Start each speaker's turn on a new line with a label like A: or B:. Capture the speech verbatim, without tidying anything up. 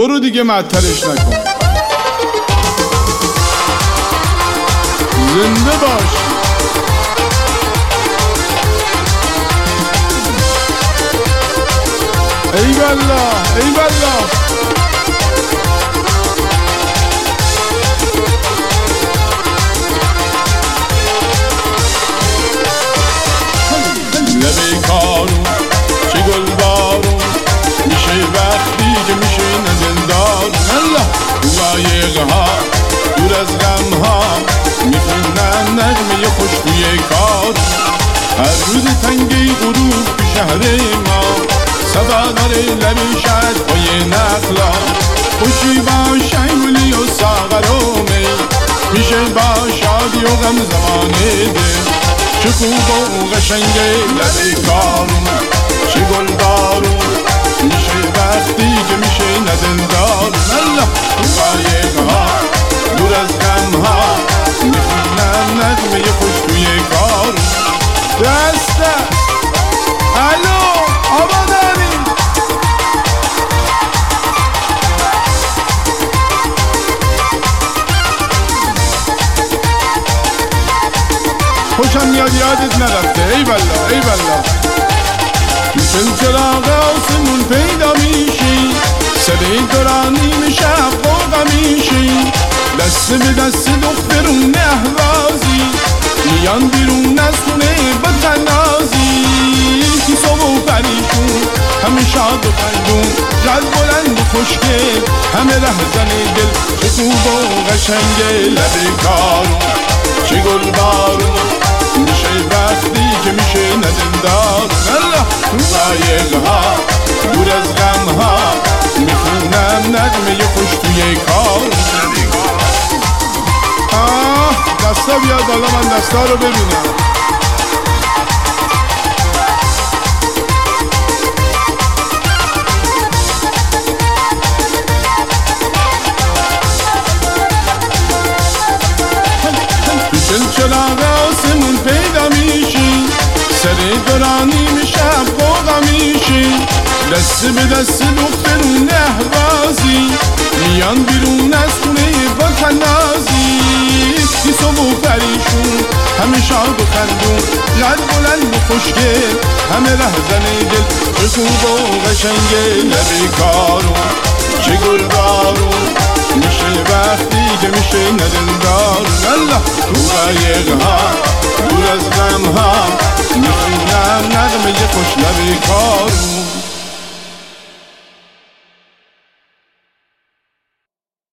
A: برو دیگه معطلش نکن. زنده باش. ای والله ای والله. لبه کارون چه گل بارون میشه وقتی که میشه نزندار. الله قایق ها دور از غم ها میخونن نغمه خوش توی کار. هر روز تنگی غروب تو شهر ما صدا داره لب شهرهای نخلا. خوشی با شنگولی و ساغر و می میشه با شادی و غم زمانه ده. چه خوب و قشنگه لب کارون چه گل بارون میشه وقتی که میشه ندندار. الله قایق ها دور از غم ها میخونن نغمه خوش توی کار. دست دست الو آبا داری خوشم میاد یادت نرفته. ای والله ای والله. مثل چراغ آسمون پیدا میشی صدای دورانی شب قوقا میشی. دست به دست دخترون احوازی میان بیرون از خونه با تنازی. صبح و پریشون همه شاد و خندون قلب بلند و خوشگل همه رهزن دل. چه خوب و قشنگه لب کارون چه گل بارون میشه وقتی که میشه نزندار. الله قایق ها دور از غم ها میخونم نغمه خوش توی کار. آه دستا بیاد بالا من دستا رو ببینم. چراغ آسمون پیدا میشی سر دورانی میشب قوقا میشی. دست به دست دخترون احوازی میان بیرون از خونه با تنازی. بی صبح و پریشون همه شاد و خندون قد بلند و خوشگل همه رهزن دل. چه خوب و قشنگه لب کارون چه گل بارون میشه وقتی که میشه ندندار. الله قایق ها دور از غم ها میخونم نغمه خوش لب کارون.